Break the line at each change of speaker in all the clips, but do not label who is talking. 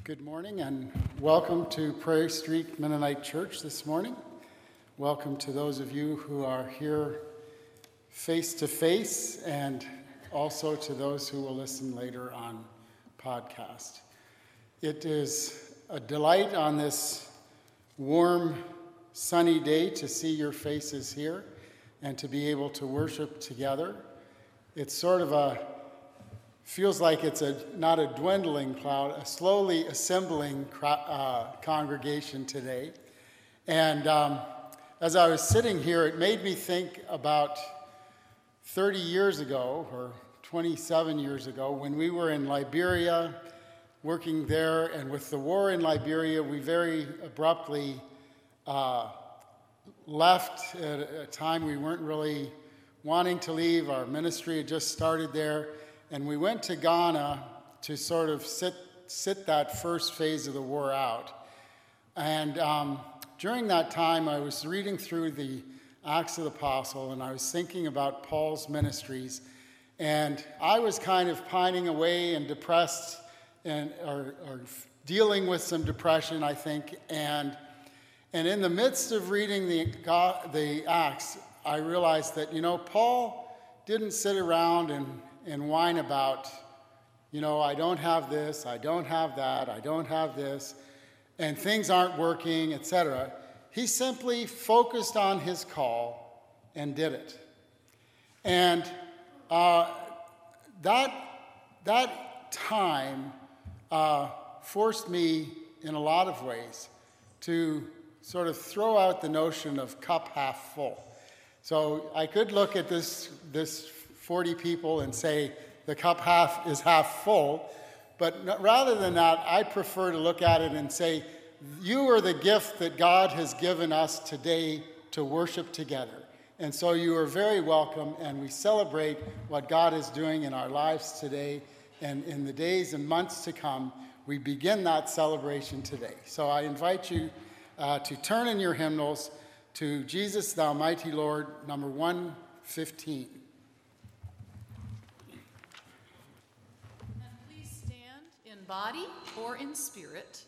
Good morning and welcome to Prairie Street Mennonite Church this morning. Welcome to those of you who are here face to face and also to those who will listen later on podcast. It is a delight on this warm, sunny day to see your faces here and to be able to worship together. It's sort of feels like it's not a dwindling crowd, a slowly assembling congregation today. And as I was sitting here, it made me think about 30 years ago, or 27 years ago, when we were in Liberia, working there, and with the war in Liberia, we very abruptly left at a time we weren't really wanting to leave. Our ministry had just started there. And we went to Ghana to sort of sit that first phase of the war out. And during that time, I was reading through the Acts of the Apostle, and I was thinking about Paul's ministries. And I was kind of pining away and depressed, or dealing with some depression, I think. And in the midst of reading the Acts, I realized that, Paul didn't sit around and whine about, I don't have this, I don't have that, I don't have this, and things aren't working, etc. He simply focused on his call and did it. And that time forced me in a lot of ways to sort of throw out the notion of cup half full. So I could look at this 40 people and say the cup is half full, but rather than that, I prefer to look at it and say, you are the gift that God has given us today to worship together. And so you are very welcome, and we celebrate what God is doing in our lives today, and in the days and months to come, we begin that celebration today. So I invite you to turn in your hymnals to Jesus, Thou Mighty Lord, number 115.
Body or in spirit.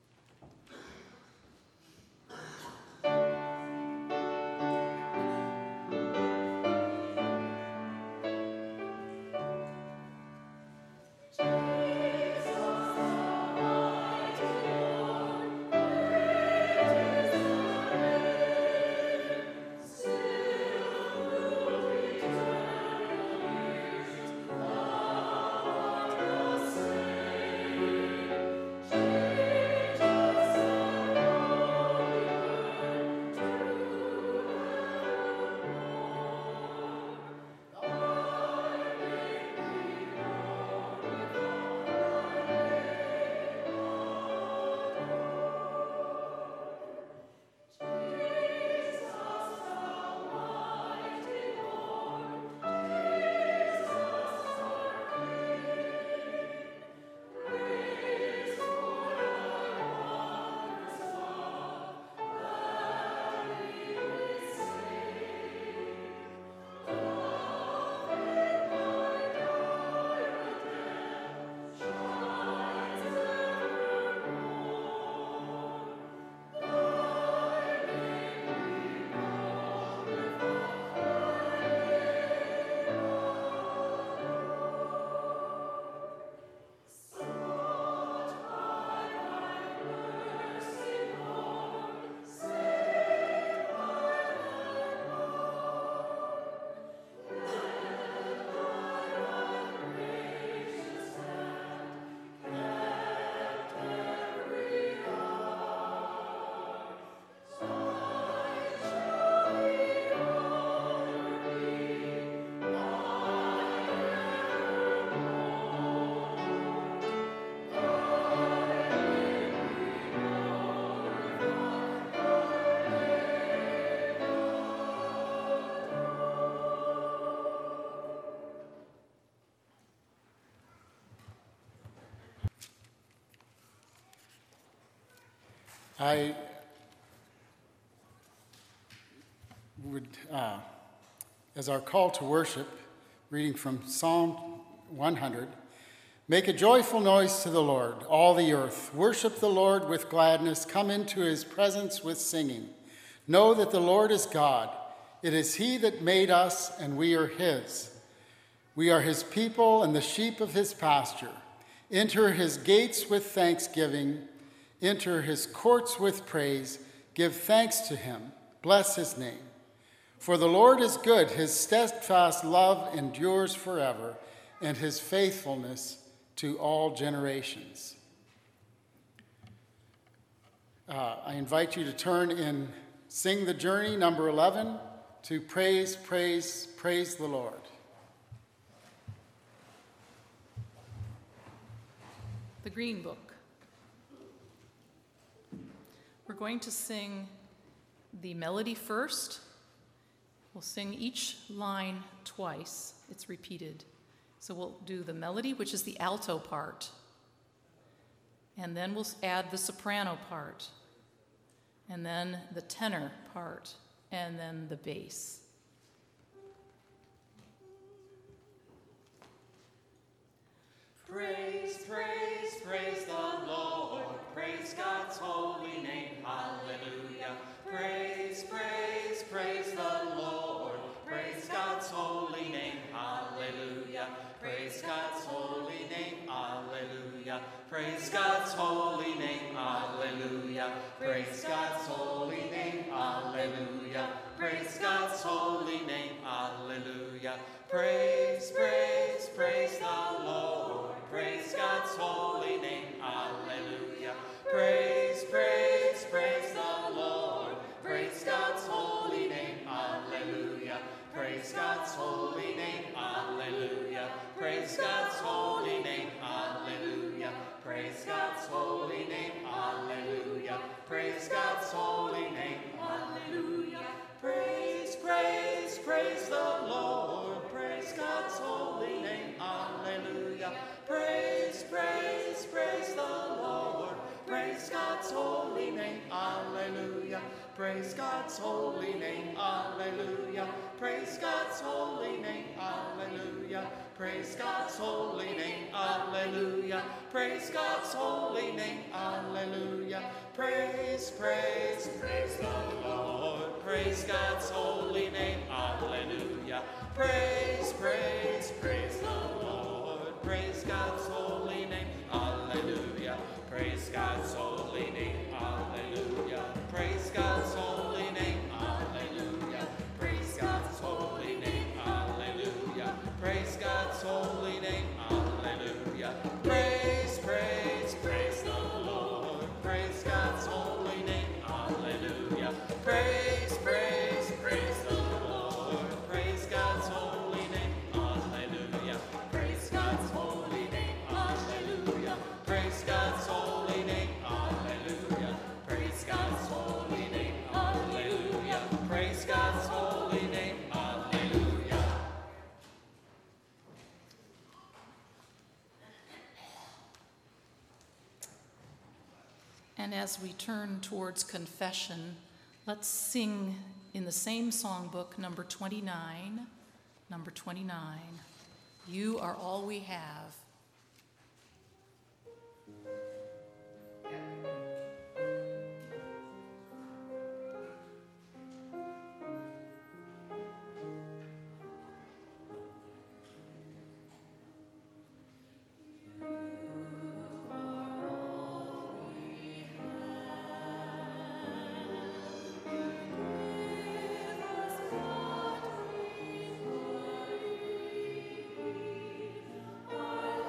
I would, as our call to worship, reading from Psalm 100, Make a joyful noise to the Lord, all the earth. Worship the Lord with gladness. Come into his presence with singing. Know that the Lord is God. It is he that made us, and we are his. We are his people and the sheep of his pasture. Enter his gates with thanksgiving. Enter his courts with praise. Give thanks to him. Bless his name. For the Lord is good. His steadfast love endures forever, and his faithfulness to all generations. I invite you to turn in Sing the Journey, number 11, to Praise, Praise, Praise the Lord.
The Green Book. We're going to sing the melody first. We'll sing each line twice. It's repeated. So we'll do the melody, which is the alto part. And then we'll add the soprano part. And then the tenor part. And then the bass.
Praise, praise, praise the Lord. Praise God's holy name. Hallelujah. Praise, praise, praise the Lord. Praise God's holy name. Hallelujah. Praise God's holy name. Hallelujah. Praise God's holy name. Hallelujah. Praise God's holy name. Hallelujah. Praise God's holy name. Hallelujah. Praise, praise, praise the Lord. Praise God's holy name. Hallelujah. Praise, praise, praise the Lord. Praise God's holy name. Hallelujah. Praise God's holy name. Hallelujah. Praise God's holy name. Hallelujah. Praise God's holy name. Hallelujah. Praise God's holy name. Hallelujah. Praise, praise, praise the Lord. Praise God's holy name. Hallelujah. Praise, praise, praise the Lord. Praise God's holy name. Hallelujah. Praise God's holy name. Hallelujah. Praise God's holy name. Hallelujah. Praise God's holy name. Hallelujah. Praise God's holy name. Hallelujah. Praise, praise, praise the Lord. Praise God's holy name. Hallelujah. Praise, praise, praise the Lord. Praise God's holy name. Hallelujah. Praise God's holy name. Hallelujah. Praise God's holy name. Hallelujah. Praise God's holy name. Hallelujah. Praise God's holy name. Hallelujah. Praise, praise, praise the Lord. Praise God's holy name. Hallelujah. Praise, praise, praise the Lord. Praise God's holy name. Hallelujah. Praise God's holy name. Hallelujah. Praise God's holy name. Hallelujah. Praise God's holy name. Hallelujah. Praise God's holy name. Hallelujah.
And as we turn towards confession, let's sing in the same songbook, number 29. Number 29. You are all we have.
Our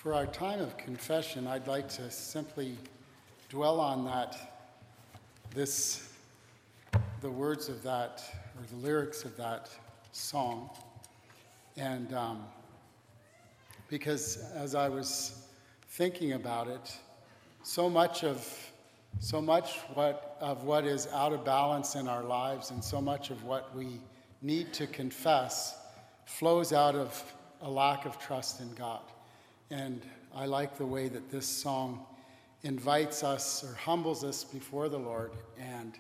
For our time of confession, I'd like to simply dwell on the words of that, or the lyrics of that song. And because as I was thinking about it, so much of what is out of balance in our lives, and so much of what we need to confess flows out of a lack of trust in God. And I like the way that this song invites us or humbles us before the Lord and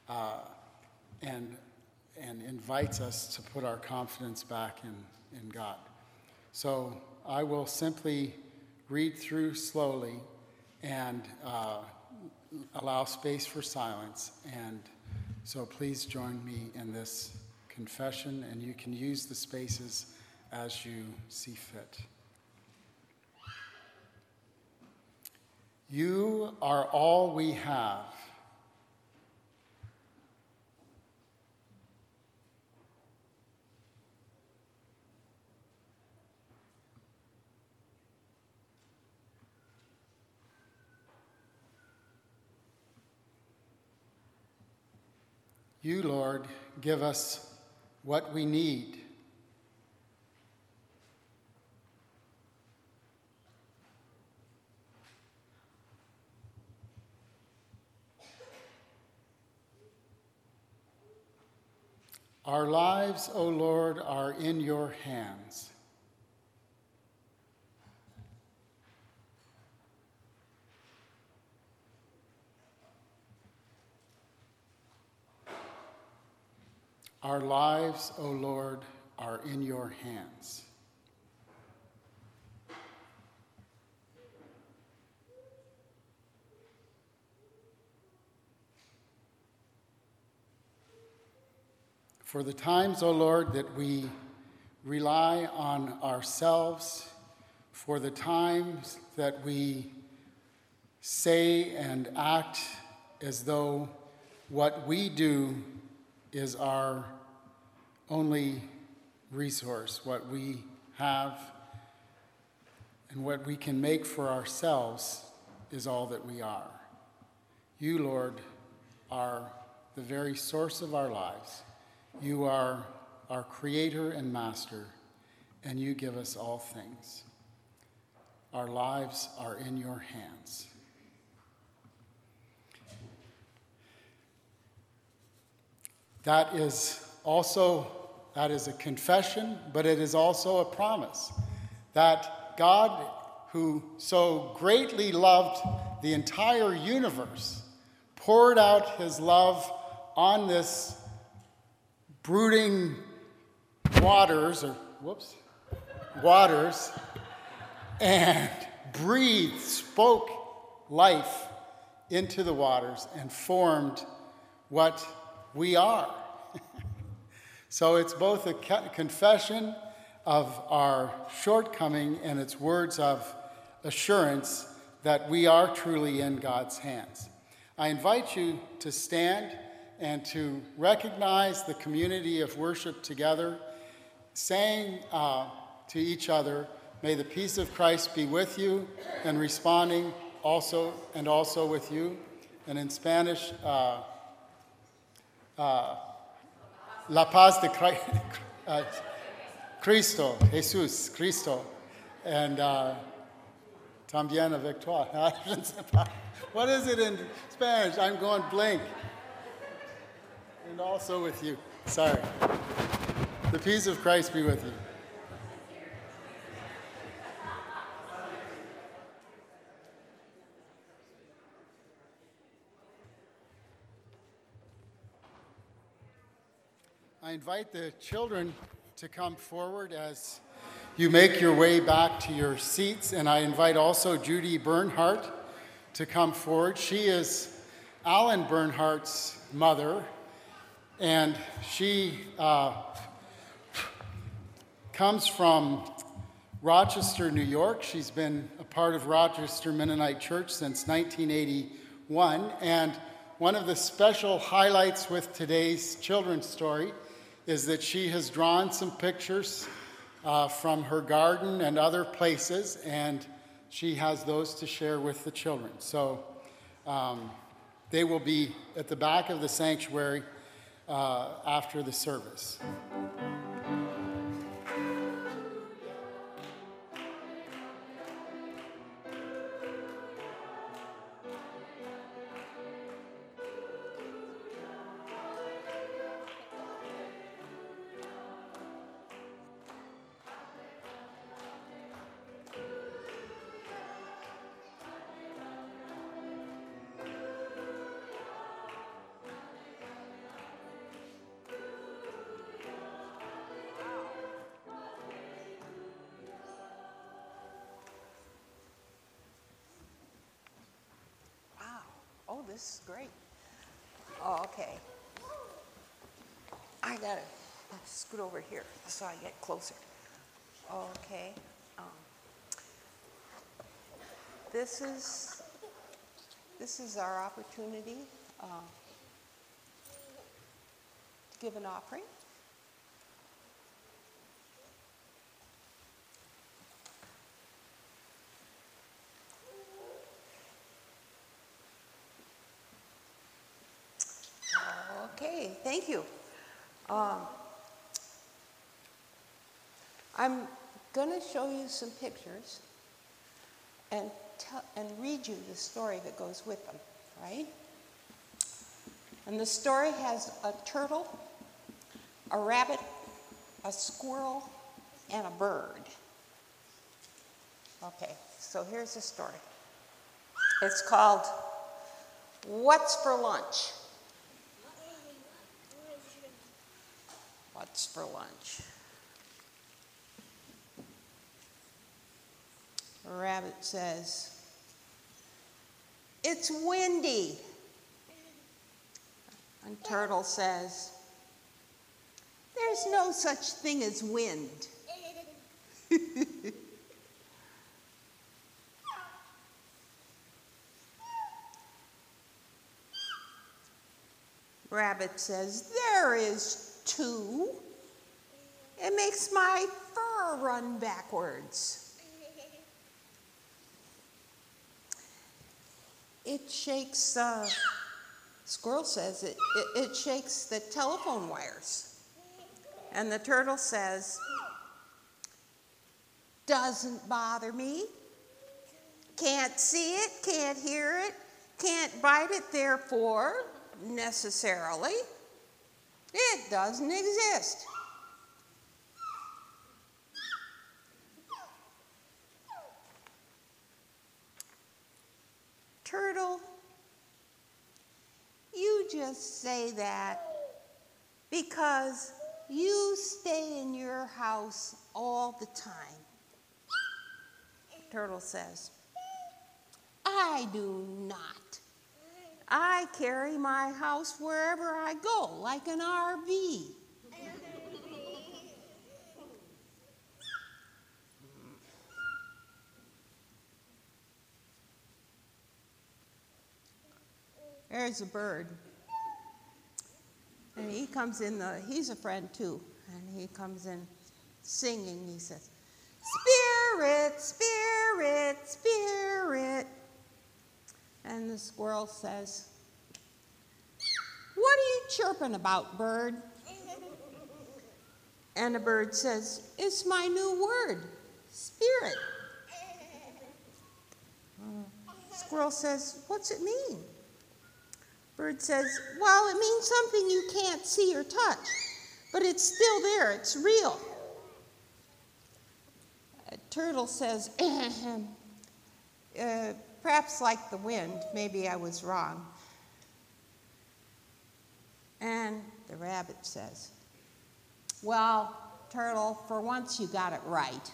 invites us to put our confidence back in God. So I will simply read through slowly and allow space for silence. And so please join me in this confession, and you can use the spaces as you see fit. You are all we have. You, Lord, give us what we need. Our lives, O Lord, are in your hands. Our lives, O Lord, are in your hands. For the times, O Lord, that we rely on ourselves, for the times that we say and act as though what we do is our only resource, what we have and what we can make for ourselves is all that we are. You, Lord, are the very source of our lives. You are our creator and master, and you give us all things. Our lives are in your hands. That is a confession, but it is also a promise that God, who so greatly loved the entire universe, poured out his love on this brooding waters, and breathed, spoke life into the waters and formed what we are. So it's both a confession of our shortcoming and it's words of assurance that we are truly in God's hands. I invite you to stand and to recognize the community of worship together, saying to each other, "May the peace of Christ be with you," and responding also with you. And in Spanish, La paz de Cristo, Jesús, Cristo, and también la victoire. What is it in Spanish? I'm going blank. And also with you. Sorry. The peace of Christ be with you. I invite the children to come forward as you make your way back to your seats, and I invite also Judy Bernhardt to come forward. She is Alan Bernhardt's mother, and she comes from Rochester, New York. She's been a part of Rochester Mennonite Church since 1981, and one of the special highlights with today's children's story is that she has drawn some pictures from her garden and other places, and she has those to share with the children. So they will be at the back of the sanctuary after the service.
Oh, this is great. Oh, okay. I gotta scoot over here so I get closer. Okay. This is our opportunity to give an offering. Okay, thank you. I'm going to show you some pictures and read you the story that goes with them, right? And the story has a turtle, a rabbit, a squirrel, and a bird. Okay, so here's the story. It's called What's for Lunch? What's for lunch? A rabbit says, "It's windy." And turtle says, "There's no such thing as wind." Rabbit says, "There is too. It makes my fur run backwards." It shakes, squirrel says, it shakes the telephone wires. And the turtle says, "Doesn't bother me. Can't see it, can't hear it, can't bite it, therefore, necessarily, it doesn't exist." Turtle, you just say that because you stay in your house all the time. Turtle says, "I do not. I carry my house wherever I go, like an RV." There's a bird. And he comes in, he's a friend too, and he comes in singing. He says, "Spirit, spirit, spirit." And the squirrel says, "What are you chirping about, bird?" And the bird says, "It's my new word, spirit." Squirrel says, "What's it mean?" Bird says, "Well, it means something you can't see or touch, but it's still there, it's real." Turtle says, "Perhaps like the wind, maybe I was wrong." And the rabbit says, "Well, Turtle, for once you got it right."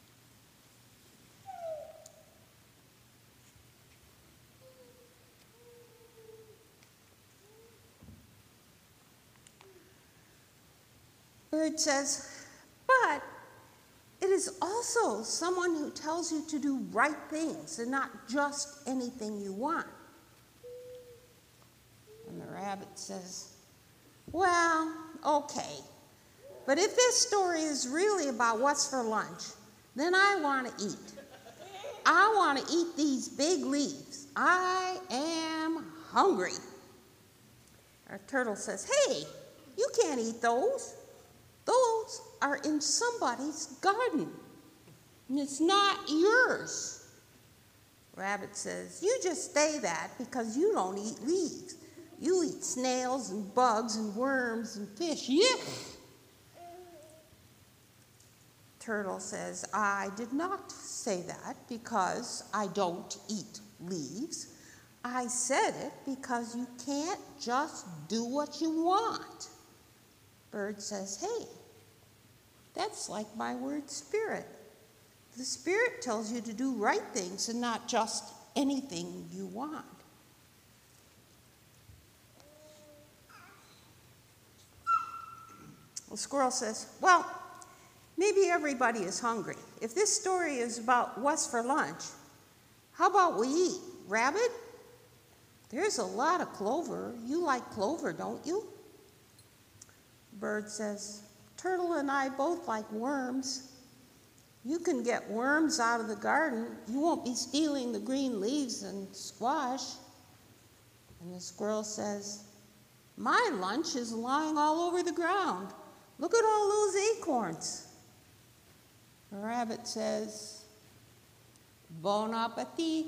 Bird says, "But it is also someone who tells you to do right things and not just anything you want." And the rabbit says, "Well, okay, but if this story is really about what's for lunch, then I want to eat." I want to eat these big leaves. I am hungry. Our turtle says, hey, you can't eat those. Those are in somebody's garden, and it's not yours. Rabbit says, you just say that because you don't eat leaves. You eat snails and bugs and worms and fish. Yuck! Turtle says, I did not say that because I don't eat leaves. I said it because you can't just do what you want. Bird says, hey, that's like my word spirit. The spirit tells you to do right things and not just anything you want. The squirrel says, well, maybe everybody is hungry. If this story is about what's for lunch, how about we eat? Rabbit, there's a lot of clover. You like clover, don't you? Bird says, Turtle and I both like worms. You can get worms out of the garden. You won't be stealing the green leaves and squash. And the squirrel says, my lunch is lying all over the ground. Look at all those acorns. The rabbit says, bon appetit.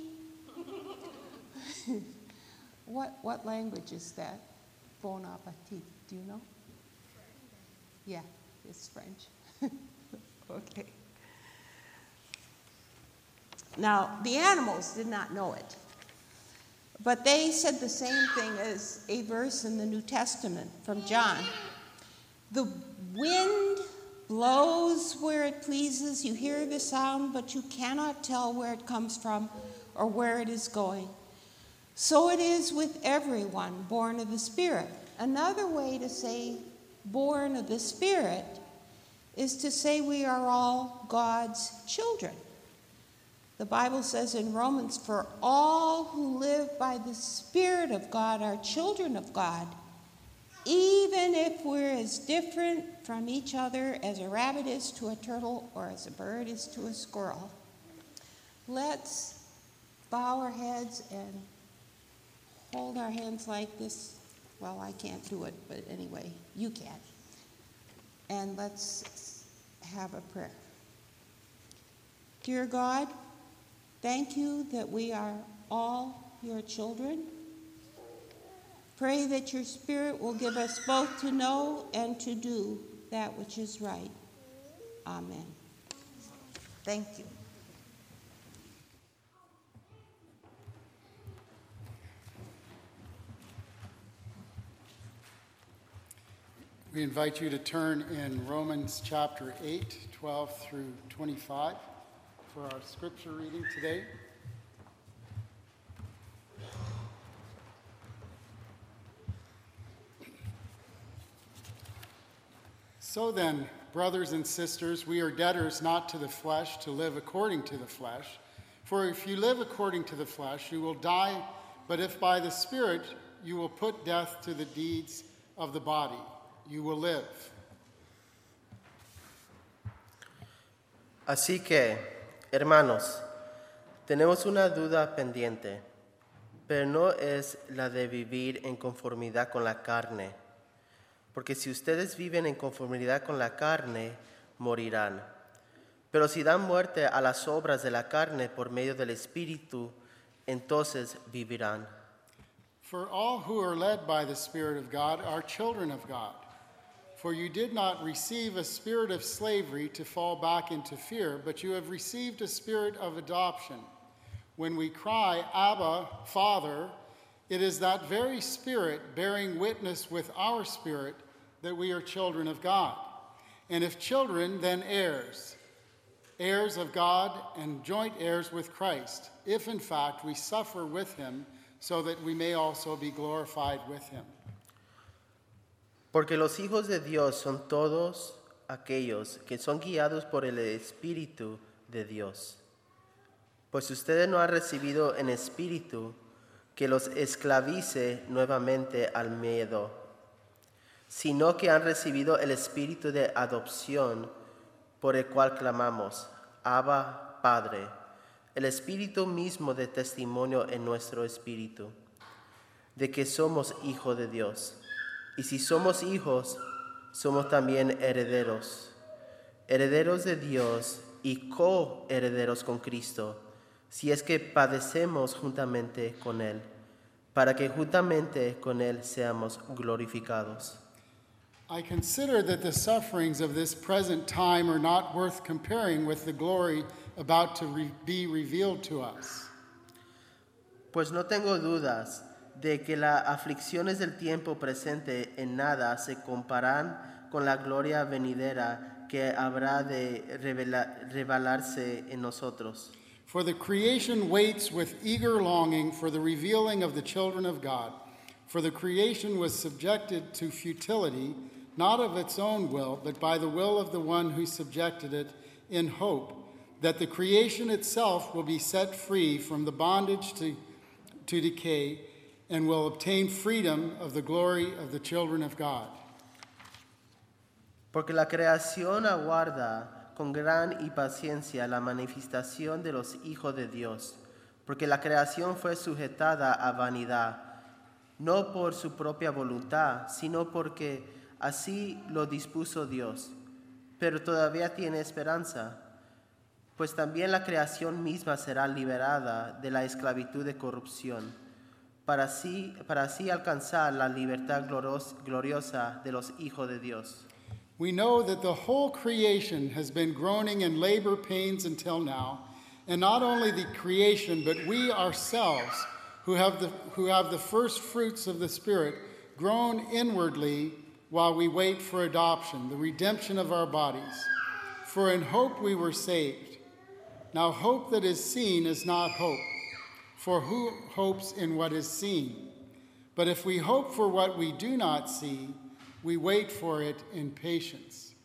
What language is that? Bon appetit, do you know? Yeah, it's French. Okay. Now, the animals did not know it, but they said the same thing as a verse in the New Testament from John. The wind blows where it pleases. You hear the sound, but you cannot tell where it comes from or where it is going. So it is with everyone born of the Spirit. Another way to say born of the Spirit is to say we are all God's children. The Bible says in Romans, for all who live by the Spirit of God are children of God, even if we're as different from each other as a rabbit is to a turtle or as a bird is to a squirrel. Let's bow our heads and hold our hands like this. Well, I can't do it, but anyway, you can. And let's have a prayer. Dear God, thank you that we are all your children. Pray that your Spirit will give us both to know and to do that which is right. Amen. Thank you.
We invite you to turn in Romans chapter 8, 12 through 25 for our scripture reading today. So then, brothers and sisters, we are debtors not to the flesh to live according to the flesh. For if you live according to the flesh, you will die, but if by the Spirit you will put death to the deeds of the body, you will live.
Así que, hermanos, tenemos una duda pendiente, pero no es la de vivir en conformidad con la carne, porque si ustedes viven en conformidad con la carne, morirán. Pero si dan muerte a las obras de la carne por medio del Espíritu, entonces vivirán.
For all who are led by the Spirit of God are children of God. For you did not receive a spirit of slavery to fall back into fear, but you have received a spirit of adoption. When we cry, Abba, Father, it is that very Spirit bearing witness with our spirit that we are children of God. And if children, then heirs, heirs of God and joint heirs with Christ, if in fact we suffer with him, so that we may also be glorified with him.
Porque los hijos de Dios son todos aquellos que son guiados por el Espíritu de Dios. Pues ustedes no han recibido en espíritu que los esclavice nuevamente al miedo, sino que han recibido el espíritu de adopción por el cual clamamos, Abba, Padre. El Espíritu mismo de testimonio en nuestro espíritu, de que somos hijos de Dios. Y si somos hijos, somos también herederos, herederos de Dios y coherederos con Cristo, si es que padecemos juntamente con Él, para que juntamente con Él seamos glorificados.
I consider that the sufferings of this present time are not worth comparing with the glory about to be revealed to us.
Pues no tengo dudas de que las aflicciones del tiempo presente en nada se comparan con la gloria venidera que habrá de revelarse en nosotros.
For the creation waits with eager longing for the revealing of the children of God. For the creation was subjected to futility, not of its own will, but by the will of the one who subjected it, in hope that the creation itself will be set free from the bondage to decay and will obtain freedom of the glory of the children of God.
Porque la creación aguarda con gran impaciencia la manifestación de los hijos de Dios, porque la creación fue sujetada a vanidad, no por su propia voluntad, sino porque así lo dispuso Dios. Pero todavía tiene esperanza, pues también la creación misma será liberada de la esclavitud de corrupción, para así alcanzar la libertad gloriosa de los hijos de Dios.
We know that the whole creation has been groaning in labor pains until now, and not only the creation, but we ourselves, who have the first fruits of the Spirit, groan inwardly while we wait for adoption, the redemption of our bodies. For in hope we were saved. Now hope that is seen is not hope, for who hopes in what is seen? But if we hope for what we do not see, we wait for it in patience.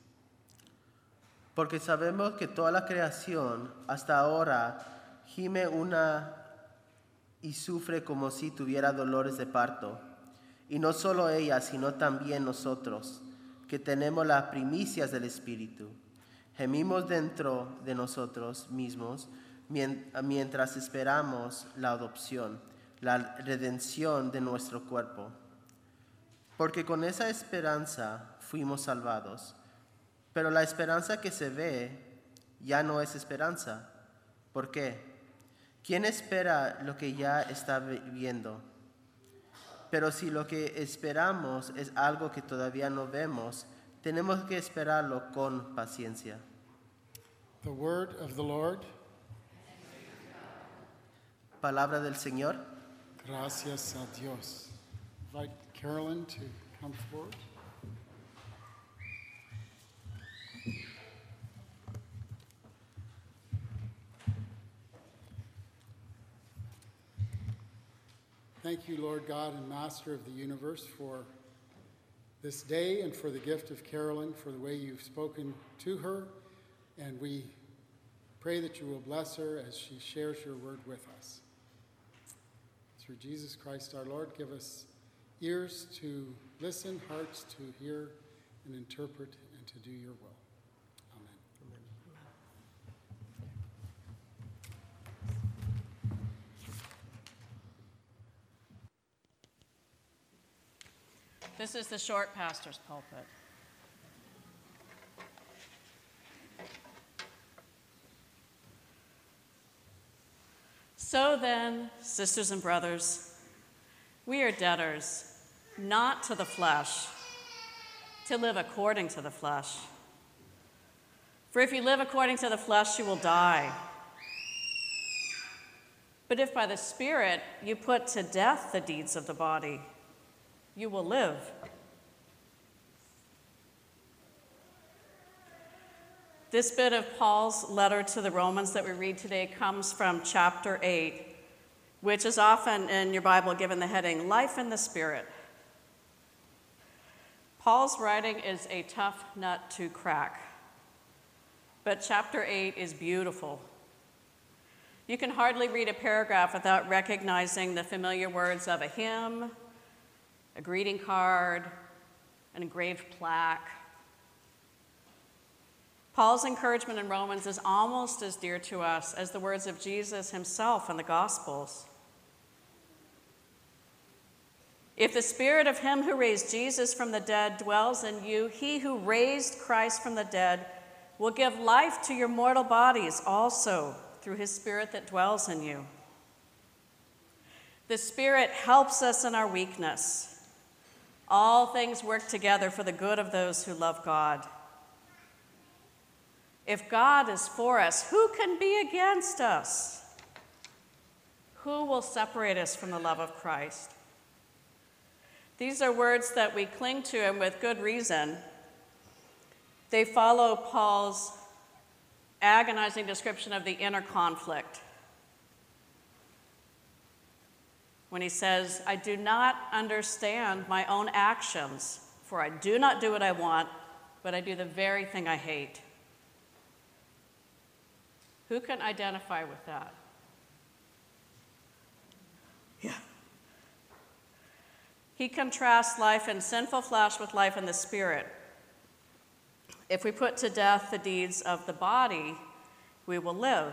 Porque sabemos que toda la creación hasta ahora gime una y sufre como si tuviera dolores de parto. Y no solo ella, sino también nosotros, que tenemos las primicias del Espíritu. Gemimos dentro de nosotros mismos mientras esperamos la adopción, la redención de nuestro cuerpo. Porque con esa esperanza fuimos salvados. Pero la esperanza que se ve ya no es esperanza. ¿Por qué? ¿Quién espera lo que ya está viendo? Pero si lo que esperamos es algo que todavía no vemos, tenemos que esperarlo con paciencia.
The word of the Lord.
Palabra del Señor.
Gracias a Dios. Invite Carolyn to come forward. Thank you, Lord God and Master of the universe, for this day and for the gift of Carolyn, for the way you've spoken to her. And we pray that you will bless her as she shares your word with us. Through Jesus Christ our Lord, give us ears to listen, hearts to hear and interpret, and to do your will. Amen.
This is the short pastor's pulpit. So then, sisters and brothers, we are debtors, not to the flesh, to live according to the flesh. For if you live according to the flesh, you will die. But if by the Spirit you put to death the deeds of the body, you will live. This bit of Paul's letter to the Romans that we read today comes from chapter 8, which is often in your Bible given the heading, Life in the Spirit. Paul's writing is a tough nut to crack, but chapter 8 is beautiful. You can hardly read a paragraph without recognizing the familiar words of a hymn, a greeting card, an engraved plaque. Paul's encouragement in Romans is almost as dear to us as the words of Jesus himself in the Gospels. If the spirit of him who raised Jesus from the dead dwells in you, he who raised Christ from the dead will give life to your mortal bodies also through his spirit that dwells in you. The Spirit helps us in our weakness. All things work together for the good of those who love God. If God is for us, who can be against us? Who will separate us from the love of Christ? These are words that we cling to, and with good reason. They follow Paul's agonizing description of the inner conflict when he says, I do not understand my own actions, for I do not do what I want, but I do the very thing I hate. Who can identify with that? Yeah. He contrasts life in sinful flesh with life in the spirit. If we put to death the deeds of the body, we will live.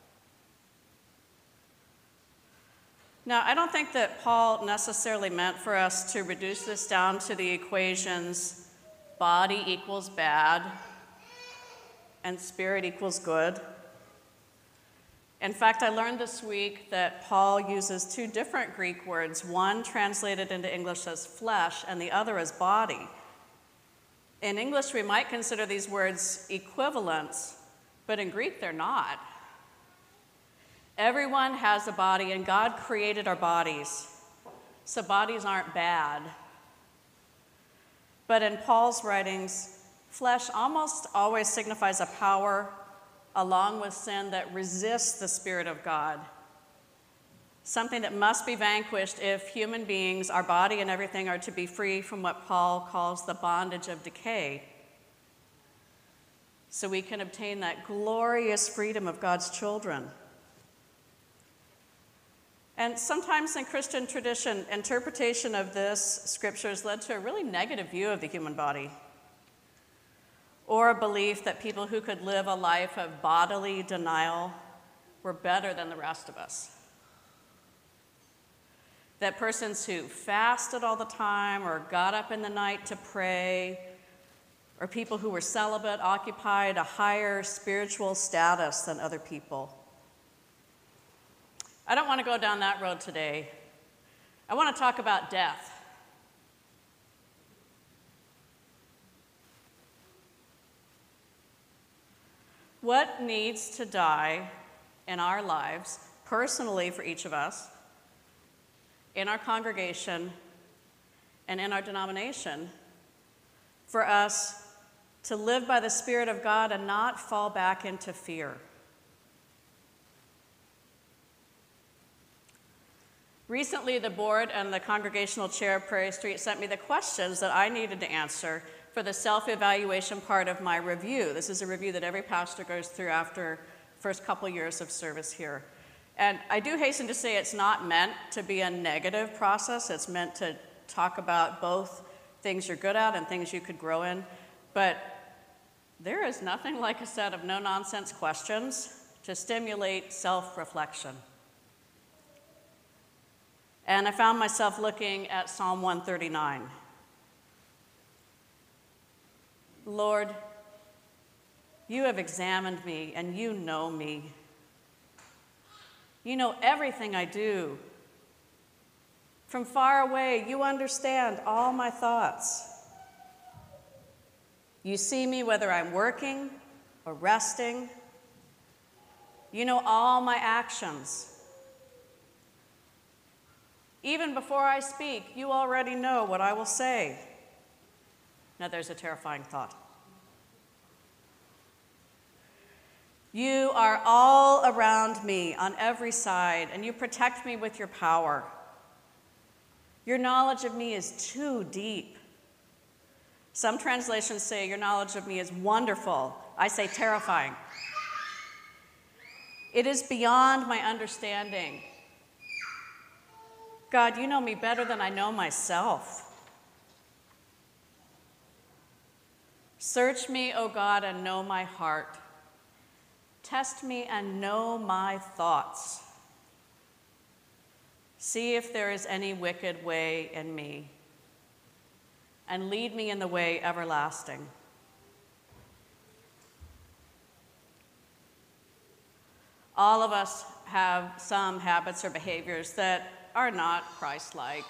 Now, I don't think that Paul necessarily meant for us to reduce this down to the equations body equals bad and spirit equals good. In fact, I learned this week that Paul uses two different Greek words, one translated into English as flesh and the other as body. In English, we might consider these words equivalents, but in Greek, they're not. Everyone has a body, and God created our bodies, so bodies aren't bad. But in Paul's writings, flesh almost always signifies a power along with sin that resists the Spirit of God, something that must be vanquished if human beings, our body and everything, are to be free from what Paul calls the bondage of decay, so we can obtain that glorious freedom of God's children. And sometimes in Christian tradition, interpretation of this scripture has led to a really negative view of the human body, or a belief that people who could live a life of bodily denial were better than the rest of us. That persons who fasted all the time or got up in the night to pray, or people who were celibate occupied a higher spiritual status than other people. I don't want to go down that road today. I want to talk about death. What needs to die in our lives, personally for each of us, in our congregation, and in our denomination, for us to live by the Spirit of God and not fall back into fear? Recently, the board and the congregational chair of Prairie Street sent me the questions that I needed to answer for the self-evaluation part of my review. This is a review that every pastor goes through after the first couple years of service here. And I do hasten to say it's not meant to be a negative process. It's meant to talk about both things you're good at and things you could grow in. But there is nothing like a set of no-nonsense questions to stimulate self-reflection. And I found myself looking at Psalm 139. Lord, you have examined me and you know me. You know everything I do. From far away, you understand all my thoughts. You see me whether I'm working or resting. You know all my actions. Even before I speak, you already know what I will say. Now there's a terrifying thought. You are all around me on every side, and you protect me with your power. Your knowledge of me is too deep. Some translations say your knowledge of me is wonderful. I say terrifying. It is beyond my understanding. God, you know me better than I know myself. Search me, O God, and know my heart. Test me and know my thoughts. See if there is any wicked way in me, and lead me in the way everlasting. All of us have some habits or behaviors that are not Christ-like.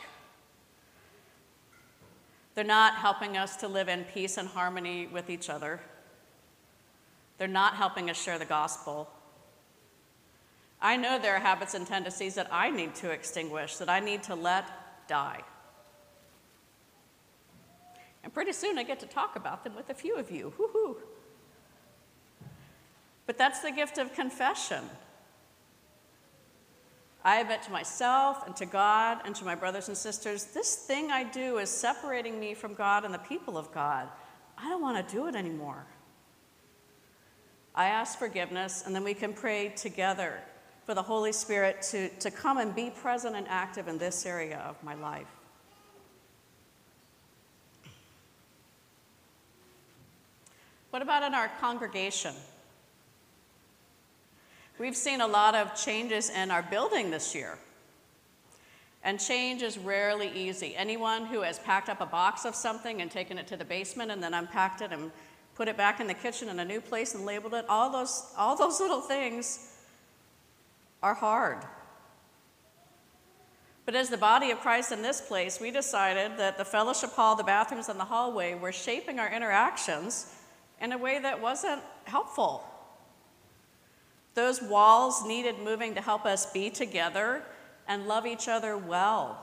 They're not helping us to live in peace and harmony with each other. They're not helping us share the gospel. I know there are habits and tendencies that I need to extinguish, that I need to let die. And pretty soon I get to talk about them with a few of you. Woo-hoo. But that's the gift of confession. I admit to myself and to God and to my brothers and sisters, this thing I do is separating me from God and the people of God. I don't want to do it anymore. I ask forgiveness, and then we can pray together for the Holy Spirit to come and be present and active in this area of my life. What about in our congregation? We've seen a lot of changes in our building this year. And change is rarely easy. Anyone who has packed up a box of something and taken it to the basement and then unpacked it and put it back in the kitchen in a new place and labeled it, all those little things are hard. But as the body of Christ in this place, we decided that the fellowship hall, the bathrooms, and the hallway were shaping our interactions in a way that wasn't helpful. Those walls needed moving to help us be together and love each other well.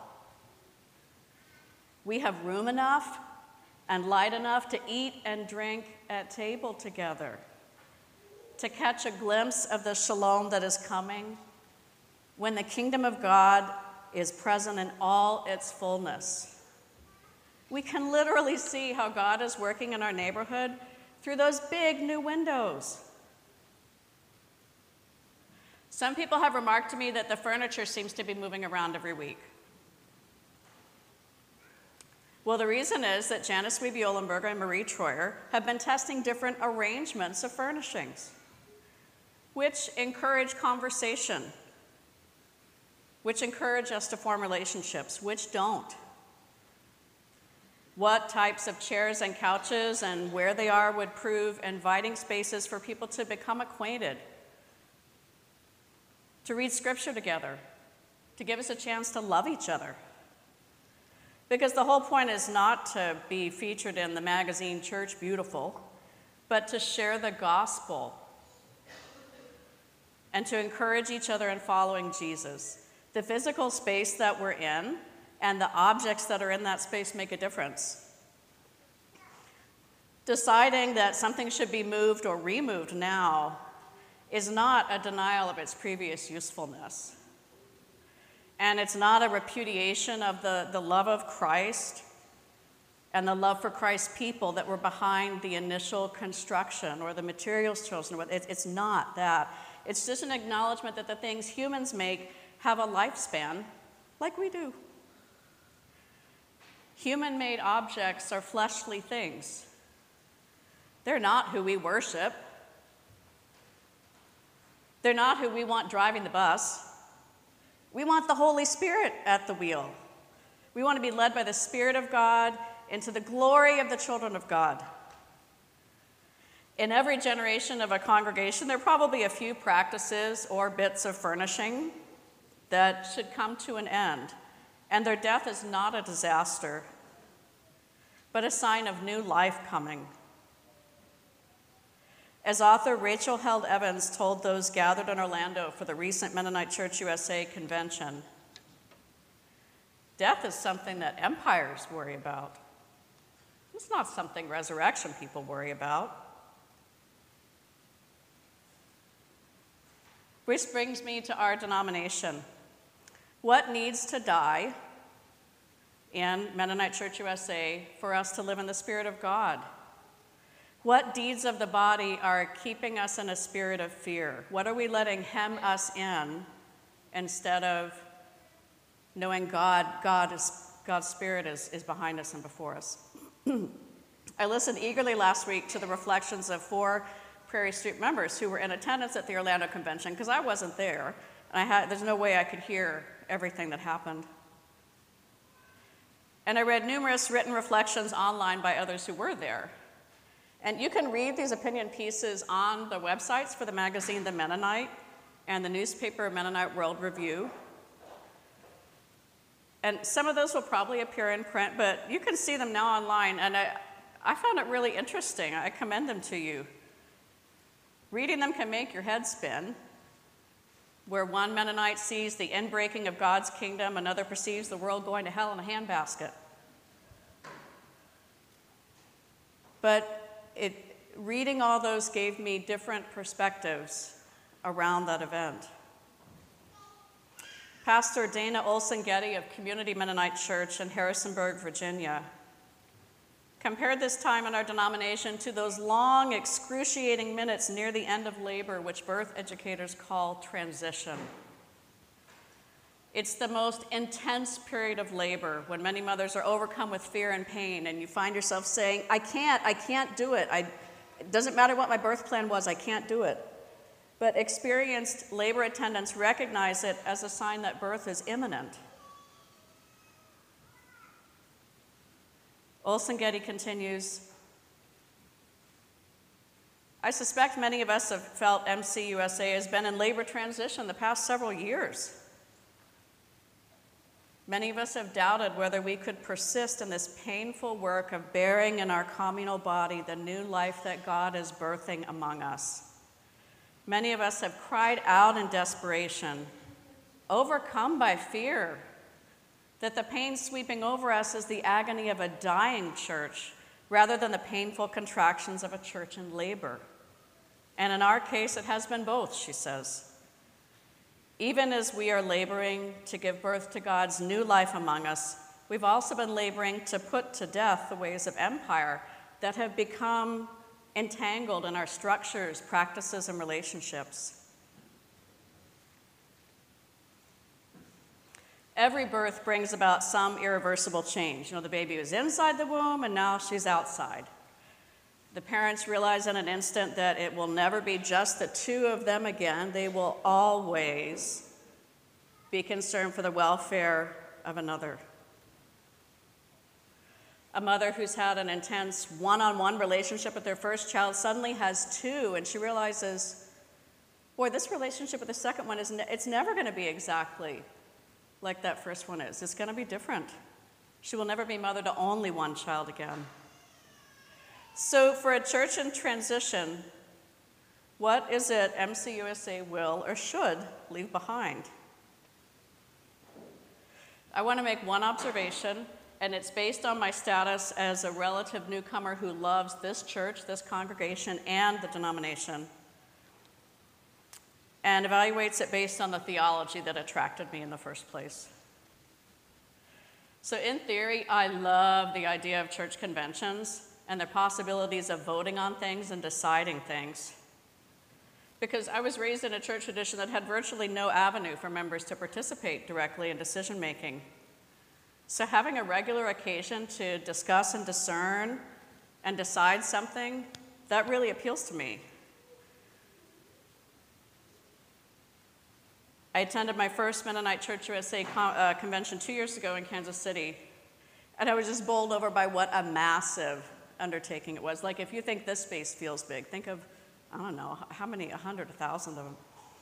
We have room enough and light enough to eat and drink at table together, to catch a glimpse of the shalom that is coming when the kingdom of God is present in all its fullness. We can literally see how God is working in our neighborhood through those big new windows. Some people have remarked to me that the furniture seems to be moving around every week. Well, the reason is that Janice Wiebe-Olenberger and Marie Troyer have been testing different arrangements of furnishings, which encourage conversation, which encourage us to form relationships, which don't. What types of chairs and couches and where they are would prove inviting spaces for people to become acquainted, to read scripture together, to give us a chance to love each other. Because the whole point is not to be featured in the magazine Church Beautiful, but to share the gospel and to encourage each other in following Jesus. The physical space that we're in and the objects that are in that space make a difference. Deciding that something should be moved or removed now is not a denial of its previous usefulness. And it's not a repudiation of the love of Christ and the love for Christ's people that were behind the initial construction or the materials chosen. It's not that. It's just an acknowledgement that the things humans make have a lifespan like we do. Human-made objects are fleshly things. They're not who we worship. They're not who we want driving the bus. We want the Holy Spirit at the wheel. We want to be led by the Spirit of God into the glory of the children of God. In every generation of a congregation, there are probably a few practices or bits of furnishing that should come to an end. And their death is not a disaster, but a sign of new life coming. As author Rachel Held Evans told those gathered in Orlando for the recent Mennonite Church USA convention, death is something that empires worry about. It's not something resurrection people worry about. Which brings me to our denomination. What needs to die in Mennonite Church USA for us to live in the Spirit of God? What deeds of the body are keeping us in a spirit of fear? What are we letting hem us in instead of knowing God's Spirit is behind us and before us? I listened eagerly last week to the reflections of 4 Prairie Street members who were in attendance at the Orlando Convention, because I wasn't there, and there's no way I could hear everything that happened. And I read numerous written reflections online by others who were there. And you can read these opinion pieces on the websites for the magazine The Mennonite and the newspaper Mennonite World Review. And some of those will probably appear in print, but you can see them now online, and I found it really interesting. I commend them to you. Reading them can make your head spin, where one Mennonite sees the inbreaking of God's kingdom, another perceives the world going to hell in a handbasket. But reading all those gave me different perspectives around that event. Pastor Dana Olson Getty of Community Mennonite Church in Harrisonburg, Virginia, compared this time in our denomination to those long, excruciating minutes near the end of labor, which birth educators call transition. It's the most intense period of labor when many mothers are overcome with fear and pain, and you find yourself saying, I can't do it. It doesn't matter what my birth plan was, I can't do it. But experienced labor attendants recognize it as a sign that birth is imminent. Olson Getty continues, I suspect many of us have felt MCUSA has been in labor transition the past several years. Many of us have doubted whether we could persist in this painful work of bearing in our communal body the new life that God is birthing among us. Many of us have cried out in desperation, overcome by fear, that the pain sweeping over us is the agony of a dying church rather than the painful contractions of a church in labor. And in our case, it has been both, she says. Even as we are laboring to give birth to God's new life among us, we've also been laboring to put to death the ways of empire that have become entangled in our structures, practices, and relationships. Every birth brings about some irreversible change. The baby was inside the womb, and now she's outside. The parents realize in an instant that it will never be just the two of them again. They will always be concerned for the welfare of another. A mother who's had an intense one-on-one relationship with their first child suddenly has 2, and she realizes, boy, this relationship with the second one, it's never going to be exactly like that first one is. It's going to be different. She will never be mother to only one child again. So for a church in transition, what is it MCUSA will or should leave behind? I want to make one observation, and it's based on my status as a relative newcomer who loves this church, this congregation, and the denomination, and evaluates it based on the theology that attracted me in the first place. So in theory, I love the idea of church conventions and the possibilities of voting on things and deciding things. Because I was raised in a church tradition that had virtually no avenue for members to participate directly in decision making. So having a regular occasion to discuss and discern and decide something, that really appeals to me. I attended my first Mennonite Church USA convention 2 years ago in Kansas City, and I was just bowled over by what a massive undertaking it was. Like, if you think this space feels big, think of, I don't know, how many, 100, 1,000 of them.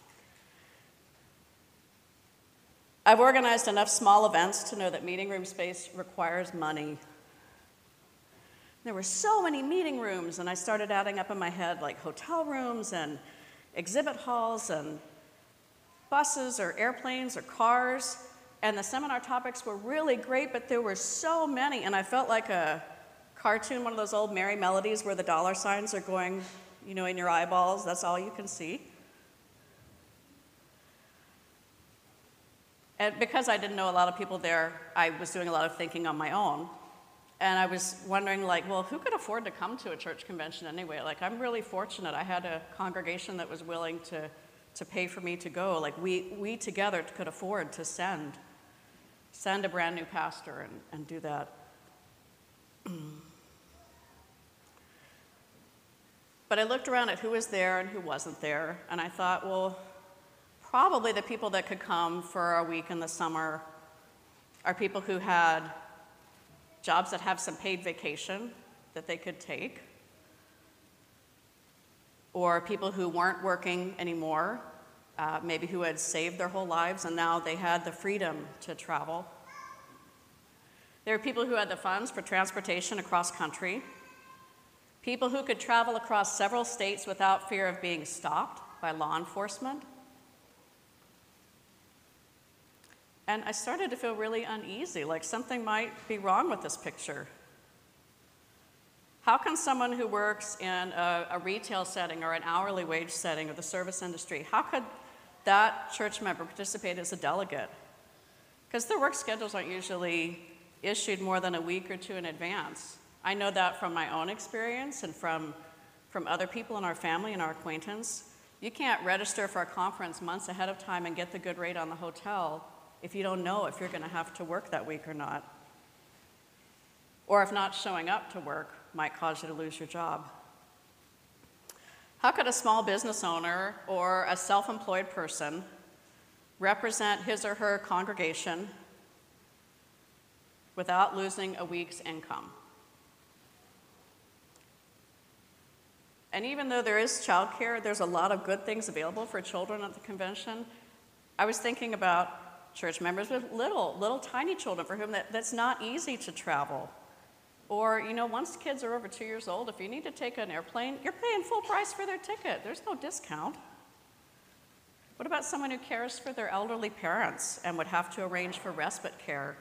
I've organized enough small events to know that meeting room space requires money. There were so many meeting rooms, and I started adding up in my head, like hotel rooms and exhibit halls and buses or airplanes or cars, and the seminar topics were really great, but there were so many, and I felt like a cartoon, one of those old Merry Melodies where the dollar signs are going, in your eyeballs, that's all you can see. And because I didn't know a lot of people there, I was doing a lot of thinking on my own, and I was wondering, who could afford to come to a church convention anyway? I'm really fortunate. I had a congregation that was willing to pay for me to go. We together could afford to send a brand new pastor and do that. But I looked around at who was there and who wasn't there, and I thought, well, probably the people that could come for a week in the summer are people who had jobs that have some paid vacation that they could take, or people who weren't working anymore, maybe who had saved their whole lives and now they had the freedom to travel. There were people who had the funds for transportation across country, people who could travel across several states without fear of being stopped by law enforcement. And I started to feel really uneasy, like something might be wrong with this picture. How can someone who works in a retail setting or an hourly wage setting or the service industry, how could that church member participate as a delegate? Because their work schedules aren't usually issued more than a week or two in advance. I know that from my own experience and from other people in our family and our acquaintance. You can't register for a conference months ahead of time and get the good rate on the hotel if you don't know if you're going to have to work that week or not. Or if not showing up to work might cause you to lose your job. How could a small business owner or a self-employed person represent his or her congregation without losing a week's income? And even though there is childcare, there's a lot of good things available for children at the convention. I was thinking about church members with little tiny children for whom that's not easy to travel. Or, once kids are over 2 years old, if you need to take an airplane, you're paying full price for their ticket. There's no discount. What about someone who cares for their elderly parents and would have to arrange for respite care?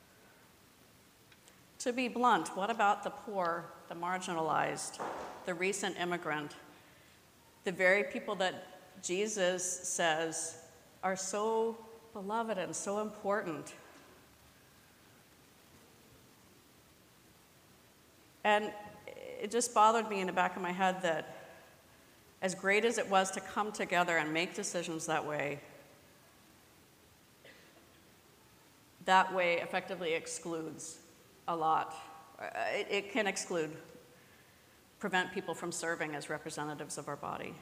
To be blunt, what about the poor, the marginalized, the recent immigrant, the very people that Jesus says are so beloved and so important? And it just bothered me in the back of my head that as great as it was to come together and make decisions that way effectively excludes a lot. It can prevent people from serving as representatives of our body.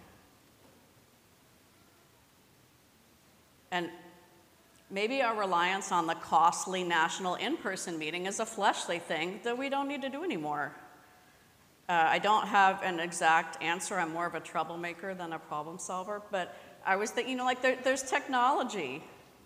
And maybe our reliance on the costly national in-person meeting is a fleshly thing that we don't need to do anymore. I don't have an exact answer. I'm more of a troublemaker than a problem solver. But I was thinking, there's technology.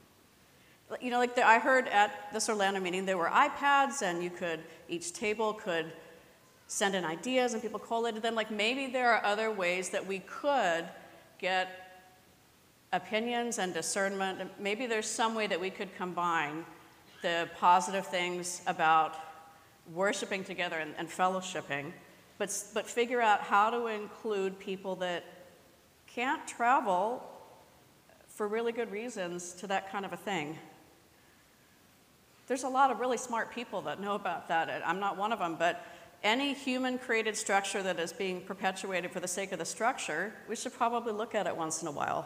I heard at this Orlando meeting there were iPads, and each table could send in ideas, and people collated them. Maybe there are other ways that we could get opinions and discernment. Maybe there's some way that we could combine the positive things about worshiping together and fellowshipping, but figure out how to include people that can't travel for really good reasons to that kind of a thing. There's a lot of really smart people that know about that. I'm not one of them, but any human-created structure that is being perpetuated for the sake of the structure, we should probably look at it once in a while.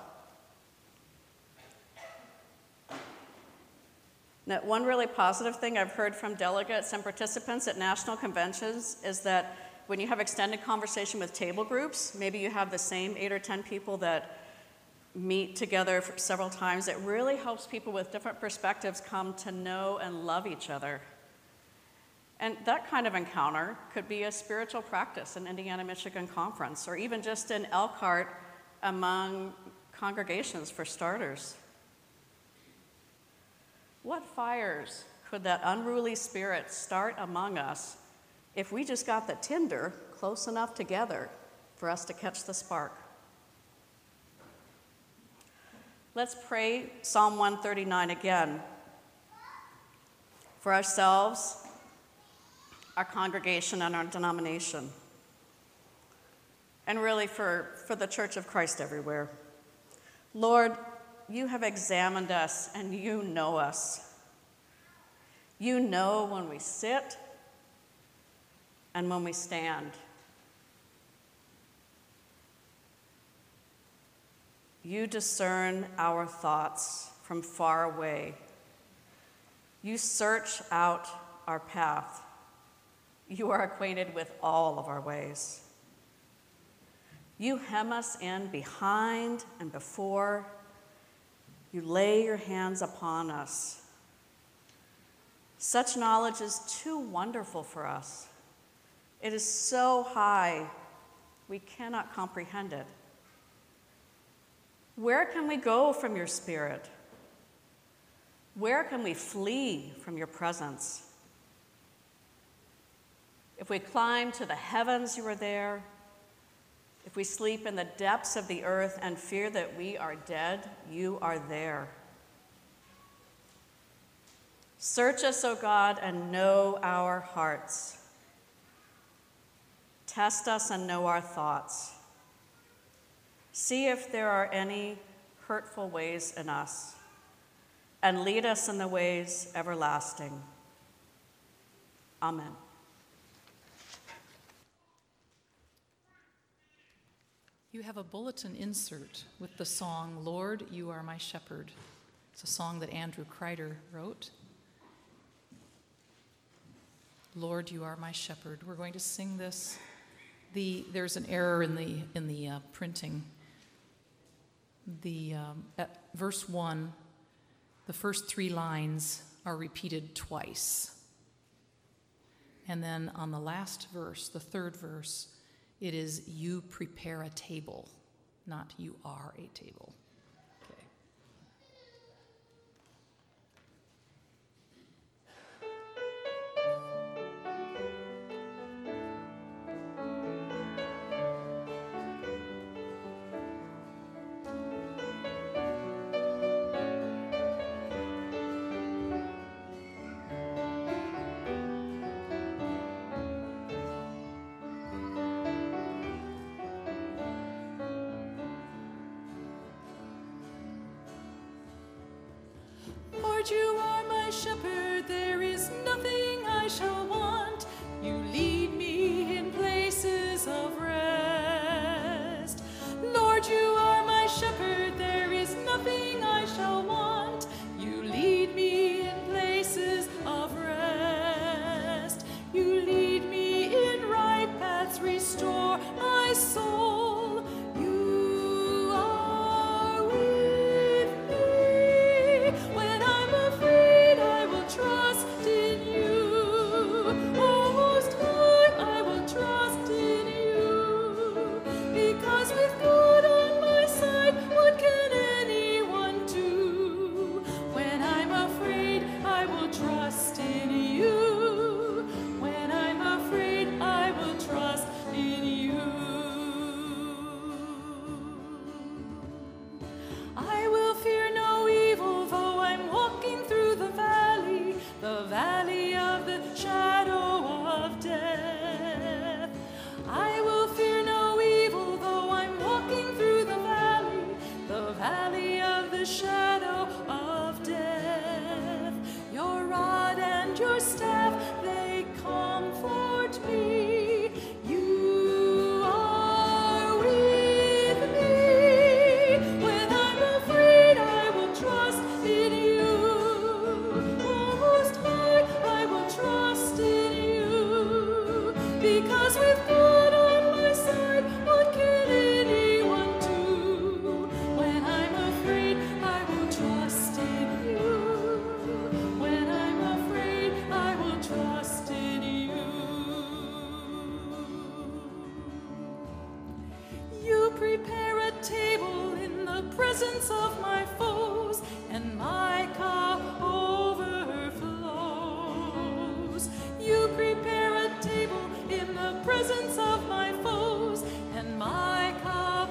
Now, one really positive thing I've heard from delegates and participants at national conventions is that when you have extended conversation with table groups, maybe you have the same 8 or 10 people that meet together for several times, it really helps people with different perspectives come to know and love each other. And that kind of encounter could be a spiritual practice in Indiana-Michigan Conference, or even just in Elkhart among congregations for starters. What fires could that unruly spirit start among us if we just got the tinder close enough together for us to catch the spark? Let's pray Psalm 139 again for ourselves, our congregation, and our denomination, and really for the Church of Christ everywhere. Lord, you have examined us and you know us. You know when we sit and when we stand. You discern our thoughts from far away. You search out our path. You are acquainted with all of our ways. You hem us in behind and before. You lay your hands upon us. Such knowledge is too wonderful for us. It is so high, we cannot comprehend it. Where can we go from your Spirit? Where can we flee from your presence? If we climb to the heavens, you are there. If we sleep in the depths of the earth and fear that we are dead, you are there. Search us, O God, and know our hearts. Test us and know our thoughts. See if there are any hurtful ways in us, and lead us in the ways everlasting. Amen.
You have a bulletin insert with the song, Lord, You Are My Shepherd. It's a song that Andrew Kreider wrote. Lord, You Are My Shepherd. We're going to sing this. There's an error in the printing. At verse 1, the first 3 lines are repeated twice. And then on the last verse, the 3rd verse, it is you prepare a table, not you are a table. Okay. Lord, you are my shepherd, there is nothing I shall want. You lead me in places of rest. Lord, you are my shepherd, there is nothing I shall want. You lead me in places of rest. You lead me in right paths, restore my soul. You are with me. When I'm afraid, I will trust in you. Oh, Most High, I will trust in you. Because with God on my side, what can anyone do? When I'm afraid, I will trust in you. When I'm afraid, I will trust in you. I will fear no evil, though I'm walking through the valley of the shadow of death. I will fear no evil, though I'm walking through the valley of the shadow of death. Your rod and your staff, they comfort me. You are with me. When I'm afraid, I will trust in you. Oh, Most High, I will trust in you. Because with God on my side, what can anyone do? When I'm afraid, I will trust in you. When I'm afraid, I will trust in you. You prepare a table in the presence of my foes, and my cup overflows. You prepare a table in the presence of my foes, and my cup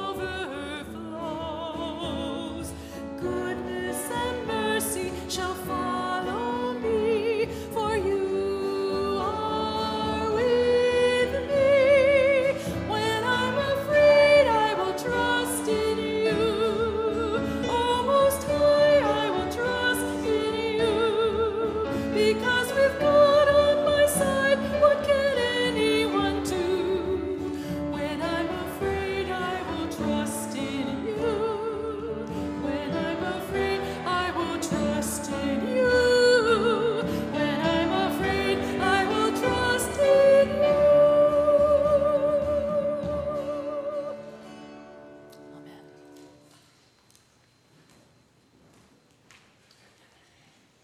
overflows. Goodness and mercy shall follow me, for you are with me. When I'm afraid, I will trust in you. Oh, Most High, I will trust in you. Because with God